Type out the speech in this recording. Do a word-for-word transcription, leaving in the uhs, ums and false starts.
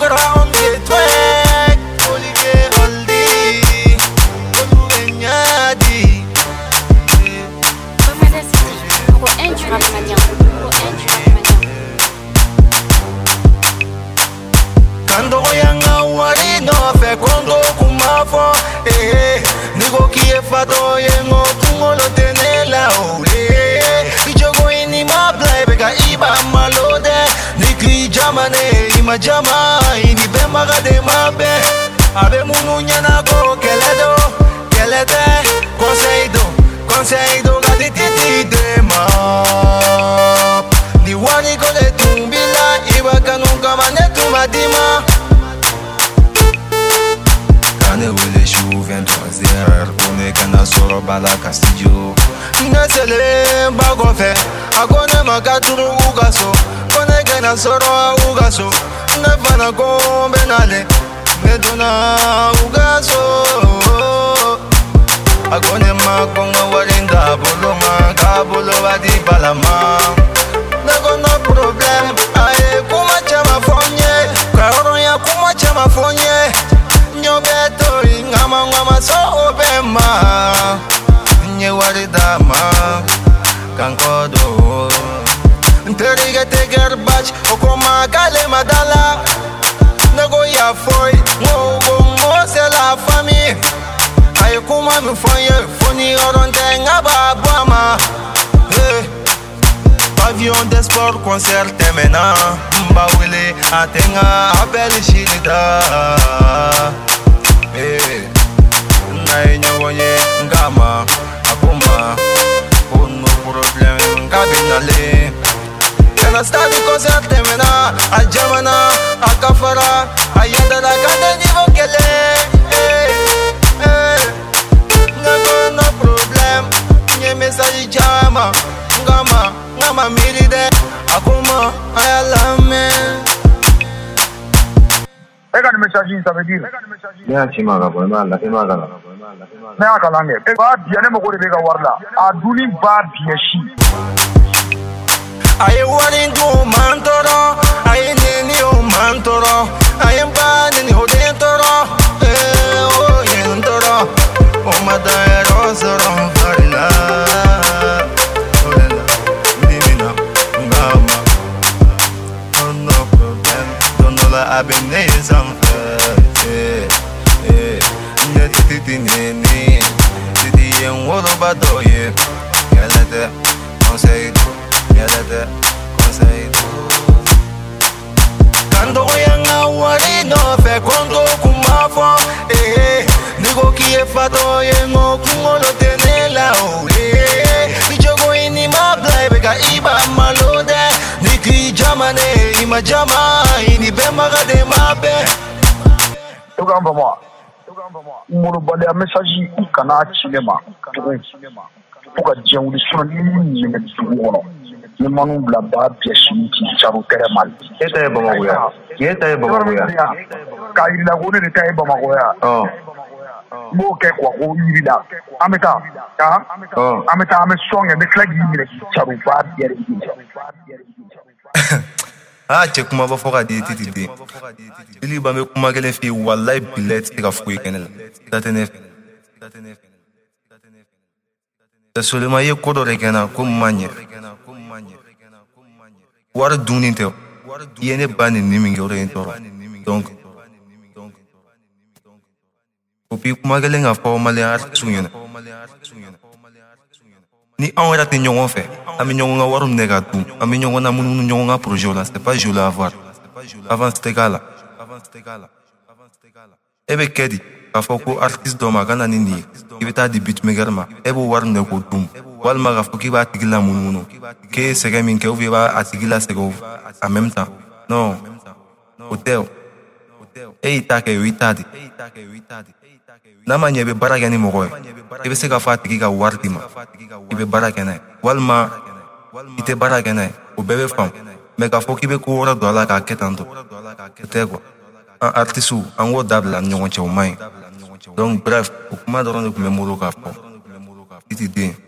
sugar on the track. Olivier Aldi, Oluwenyadi. Pour un du rap malien, pour un du rap malien. Kando yanga wari no fe kondo kumafo. Eh, nigo kie fado yengo kungolo tenela ole. Ijogo ini ma play bega iba malode. Niki jamane ima jama ini be magade mabe. Abe munu nyana go keledo, kelede conseido, conseido gadi titi de ma. Ni wani go le tumbila iba kanunga manetu madima. Kane wele shu vingt-trois heures, one kana soro bala Castillo. Nesele bagofe, agone makaturu ugaso. One kana soro ugaso, nefana gombe nale, meduna ugaso. Agone makonga warinda boloma, kabolo wadi balama. Nago no problem, aye kuma chama fonye, kaoro ya kuma chama fonye. Nyobeto ingama ngama so obema, nye warida ma kankodo. Nteriga teger batch, okoma kale madala. Nago ya foy, ngogo ngo c'est la famille. Aye kuma mi fonye, foni oronte ngaba bwama. Hey. Pavillon des sports, concert temena. Mba wele atenga, appel shilida. Hey. Nae nyawanye ngama, akuma. Ono problem, kabinale. Kana stadi concert temena. Ajamana, akafara. Ayada la kande nivo kele. Hey. Hey. Nago no problem. Nye message jama. Ngama, ngama miride. Akuma, ayalame. Ega ni message ça veut dire. Ya chima ga boy ma la chima ga. Mais akalange. E ba bien mo ko de ga warla. Aduni ba bien shi. Aye wari ndu mantoro, aye nini o mantoro, aye mba nini o dentoro, eh o yentoro, o madaya rosoro farina, orena, dimina, ngama, no problem, dono la abene zamfe, eh eh, nye titi nini, titi yen wolo badoye, yalete, conseil. Yalete, conseil. Kando yanga wari no fe kondo kumafo. Eh, nigo kie fado yengo kungolo tenela o. Eh, ijogo ini ma play bega iba malode. Niki jamane ima jama ini be magade mabe. Tugamba moi. Umuntu bale message ikana chilema. Puka jenguli sura ni ni tuwono. Ni manu bla ba pièce qui charu tere mal. Eta e Bamako ya. Eta e Bamako ya. Ka ila gone de ta e Bamako ya. Oh. Mo ke kwa ko ila. Ameta. Ha? Oh. Ameta ame song e me flag ni ne charu ba biere ni. Ah, check kuma ba foka di titi di. Bili ba me kuma gele fi wallahi billet tika fuye kenela. Tatene. Tasolema ye kodo rekena ko manye. War duni te. Yene bani nimingi ore entoro. Donc Opi kuma gele nga fa male art sunyena. Ni on rate nyongon fe. Ami nyongon nga warum nega tu. Ami nyongon na munu nyongon nga projet là, c'est pas joli à voir. Avant c'était gala. Ebe kedi. Afoko artiste do magana nini. Ibeta di beat megarma. Ebo war ne ko dum. Wal maga foki ba tigila munu. Ke sega min ke ovi ba atigila sego en même temps. Non. Hotel. Ei take witadi. Na manye be baraga ni mogoy. Ebe sega fa tigiga wartima. Ibe baraga na. Walma ite baraga na. O bebe fam. Mega foki be ko ora do ala ka ketando. Tego. Un artiste ou un gros d'able en nyonche au main. Donc bref, au kuma doron de kumemuro ka fo. Iti di.